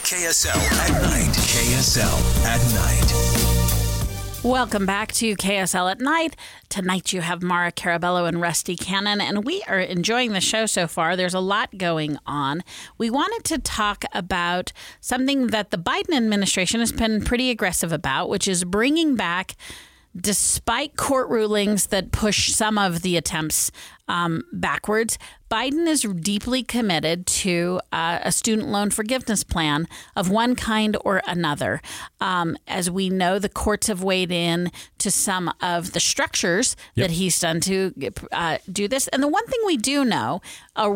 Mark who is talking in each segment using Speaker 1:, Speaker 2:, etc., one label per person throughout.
Speaker 1: KSL at night. KSL at night.
Speaker 2: Welcome back to KSL at Night. Tonight you have Mara Carabello and Rusty Cannon, and we are enjoying the show so far. There's a lot going on. We wanted to talk about something that the Biden administration has been pretty aggressive about, which is bringing back, despite court rulings that push some of the attempts backwards, Biden is deeply committed to a student loan forgiveness plan of one kind or another. As we know, the courts have weighed in to some of the structures that he's done to do this. And the one thing we do know, or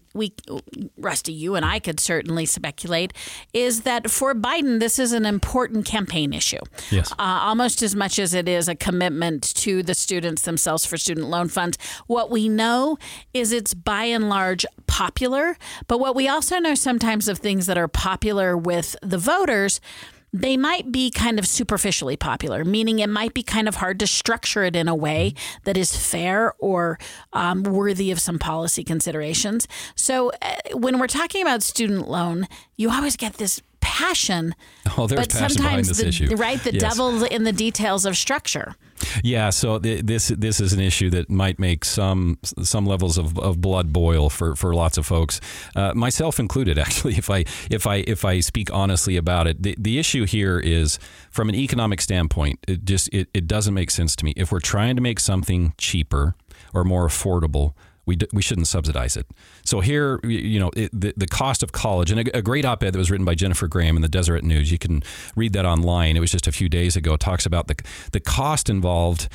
Speaker 2: Rusty, you and I could certainly speculate, is that for Biden, this is an important campaign issue.
Speaker 3: Yes.
Speaker 2: Almost as much as it is a commitment to the students themselves for student loan funds. What we know is it's by and large popular, but what we also know sometimes of things that are popular with the voters, they might be kind of superficially popular, meaning it might be kind of hard to structure it in a way that is fair or worthy of some policy considerations. So when we're talking about student loan, you always get this passion.
Speaker 3: Oh, there's passion behind this issue.
Speaker 2: Right? The devil's in the details of structure.
Speaker 3: Yeah, so this is an issue that might make some levels of blood boil for lots of folks, myself included. Actually, if I speak honestly about it, the issue here is from an economic standpoint. It doesn't make sense to me. If we're trying to make something cheaper or more affordable, we shouldn't subsidize it. So here, the cost of college, and a great op-ed that was written by Jennifer Graham in the Deseret News, you can read that online. It was just a few days ago. It talks about the cost involved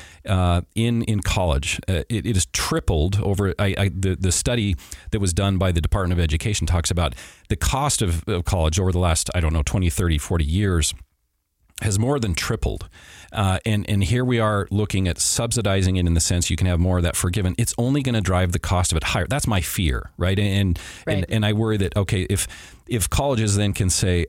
Speaker 3: in college. It is tripled over. The study that was done by the Department of Education talks about the cost of college over the last, 20, 30, 40 years has more than tripled. And here we are looking at subsidizing it in the sense you can have more of that forgiven. It's only going to drive the cost of it higher. That's my fear, right? And I worry that, okay, if colleges then can say,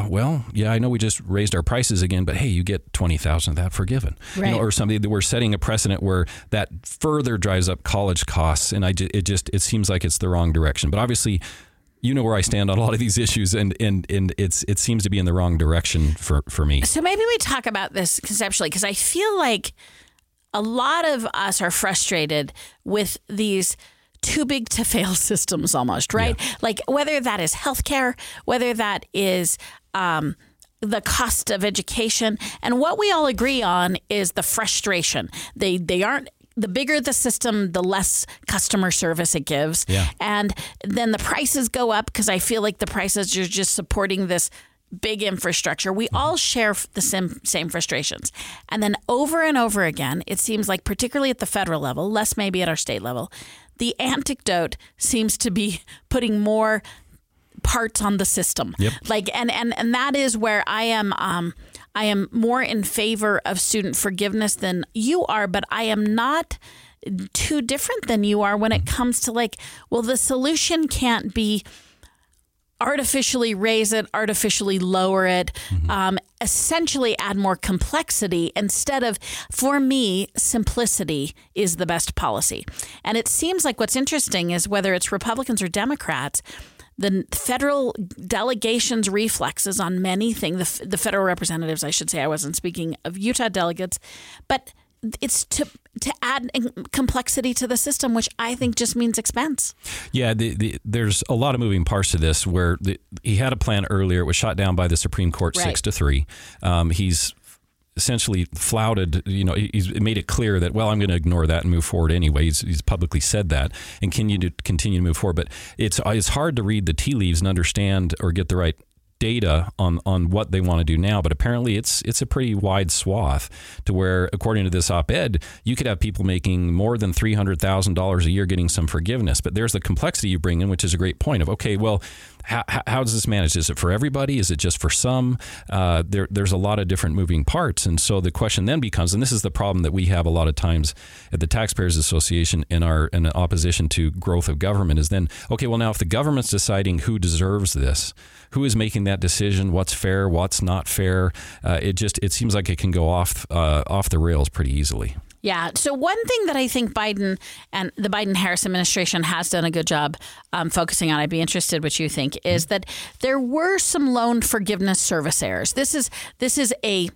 Speaker 3: I know we just raised our prices again, but hey, you get $20,000 of that forgiven,
Speaker 2: right.
Speaker 3: Or something that we're setting a precedent where that further drives up college costs. And it seems like it's the wrong direction. But obviously, you know where I stand on a lot of these issues, and it seems to be in the wrong direction for me.
Speaker 2: So maybe we talk about this conceptually, because I feel like a lot of us are frustrated with these too big to fail systems almost, right? Yeah. Like whether that is healthcare, whether that is the cost of education, and what we all agree on is the frustration. They aren't. The bigger the system, the less customer service it gives.
Speaker 3: Yeah.
Speaker 2: And then the prices go up because I feel like the prices are just supporting this big infrastructure. We all share the same frustrations. And then over and over again, it seems like, particularly at the federal level, less maybe at our state level, the antidote seems to be putting more parts on the system.
Speaker 3: Yep.
Speaker 2: And that is where I am more in favor of student forgiveness than you are, but I am not too different than you are when it comes to the solution can't be artificially raise it, artificially lower it, essentially add more complexity instead of, for me, simplicity is the best policy. And it seems like what's interesting is whether it's Republicans or Democrats, the federal delegation's reflexes on many things, the federal representatives, I should say, I wasn't speaking of Utah delegates, but it's to add complexity to the system, which I think just means expense.
Speaker 3: Yeah, there's a lot of moving parts to this where he had a plan earlier. It was shot down by the Supreme Court 6-3. He's essentially flouted, he's made it clear that, I'm going to ignore that and move forward anyway. He's publicly said that and continue to move forward. But it's hard to read the tea leaves and understand or get the right data on what they want to do now, but apparently it's a pretty wide swath to where, according to this op-ed, you could have people making more than $300,000 a year getting some forgiveness. But there's the complexity you bring in, which is a great point of, okay, well, how does this manage? Is it for everybody? Is it just for some? There's a lot of different moving parts. And so the question then becomes, and this is the problem that we have a lot of times at the Taxpayers Association in opposition to growth of government, is then, okay, well, now if the government's deciding who deserves this, who is making that decision, what's fair, what's not fair, it seems like it can go off the rails pretty easily.
Speaker 2: Yeah. So one thing that I think Biden and the Biden-Harris administration has done a good job focusing on, I'd be interested what you think, is that there were some loan forgiveness service errors. This is a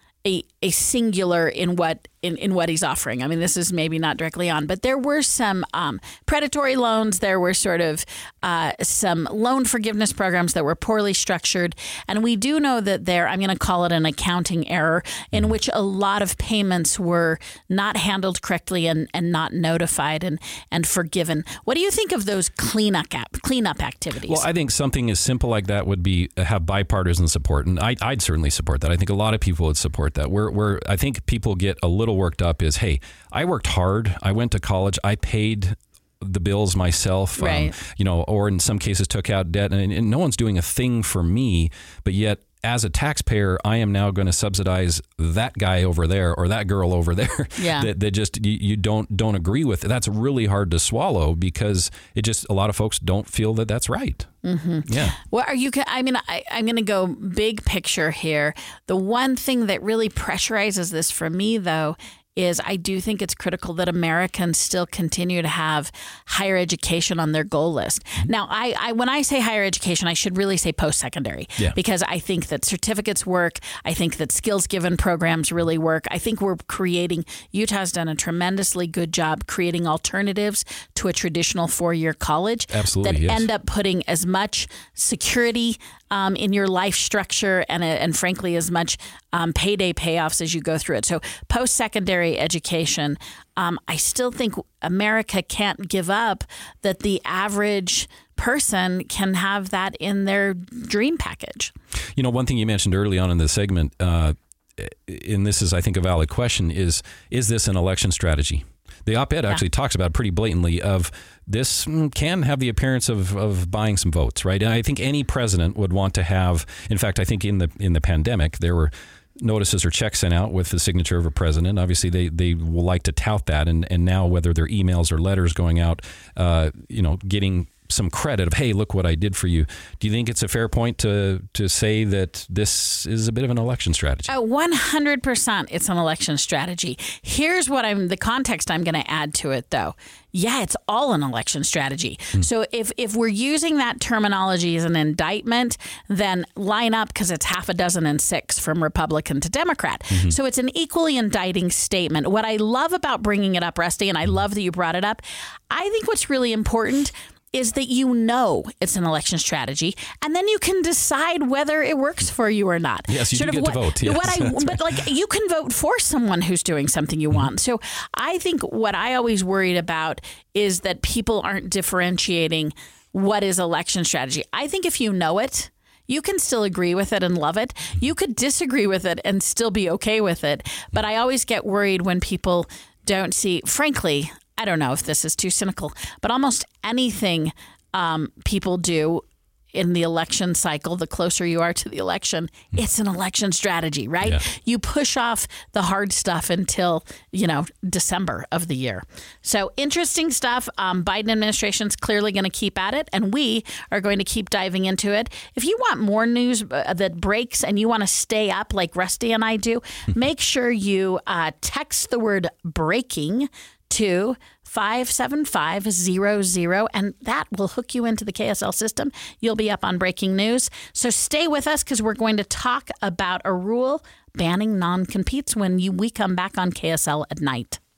Speaker 2: singular in what he's offering. I mean, this is maybe not directly on, but there were some predatory loans. There were sort of some loan forgiveness programs that were poorly structured. And we do know that I'm going to call it an accounting error, in which a lot of payments were not handled correctly and not notified and forgiven. What do you think of those cleanup activities?
Speaker 3: Well, I think something as simple like that would be have bipartisan support. And I'd certainly support that. I think a lot of people would support that. I think people get a little worked up is, hey, I worked hard. I went to college. I paid the bills myself,
Speaker 2: right.
Speaker 3: Or in some cases took out debt, and no one's doing a thing for me. But yet, as a taxpayer, I am now going to subsidize that guy over there or that girl over there that just you don't agree with. That's really hard to swallow because a lot of folks don't feel that that's right.
Speaker 2: Mm-hmm.
Speaker 3: Yeah.
Speaker 2: Well, I'm going to go big picture here. The one thing that really pressurizes this for me, though, is I do think it's critical that Americans still continue to have higher education on their goal list. Now, I when I say higher education, I should really say post-secondary, because I think that certificates work. I think that skills-given programs really work. I think Utah's done a tremendously good job creating alternatives to a traditional four-year college that end up putting as much security in your life structure and frankly, as much payday payoffs as you go through it. So post-secondary education, I still think America can't give up that the average person can have that in their dream package.
Speaker 3: One thing you mentioned early on in the segment, and this is, I think, a valid question, is this an election strategy? The op-ed actually talks about pretty blatantly of this can have the appearance of buying some votes, right? And I think any president would want to have, in fact, I think in the pandemic, there were notices or checks sent out with the signature of a president. Obviously, they will like to tout that. And now whether they're emails or letters going out, getting some credit of, hey, look what I did for you. Do you think it's a fair point to say that this is a bit of an election strategy?
Speaker 2: 100% it's an election strategy. Here's the context I'm going to add to it, though. Yeah, it's all an election strategy. So if we're using that terminology as an indictment, then line up, because it's 6 from Republican to Democrat. So it's an equally indicting statement. What I love about bringing it up, Rusty, and I love that you brought it up, I think what's really important is that it's an election strategy, and then you can decide whether it works for you or not.
Speaker 3: Yes, you get to vote. Yes,
Speaker 2: but you can vote for someone who's doing something you want. So I think what I always worried about is that people aren't differentiating what is election strategy. I think if you know it, you can still agree with it and love it. You could disagree with it and still be okay with it. But I always get worried when people don't see, frankly, I don't know if this is too cynical, but almost anything people do in the election cycle, the closer you are to the election, it's an election strategy, right?
Speaker 3: Yeah.
Speaker 2: You push off the hard stuff until, December of the year. So interesting stuff. Biden administration's clearly going to keep at it, and we are going to keep diving into it. If you want more news that breaks and you want to stay up like Rusty and I do, make sure you text the word breaking to 57500, and that will hook you into the KSL system. You'll be up on breaking news. So stay with us, because we're going to talk about a rule banning non-competes when we come back on KSL at night.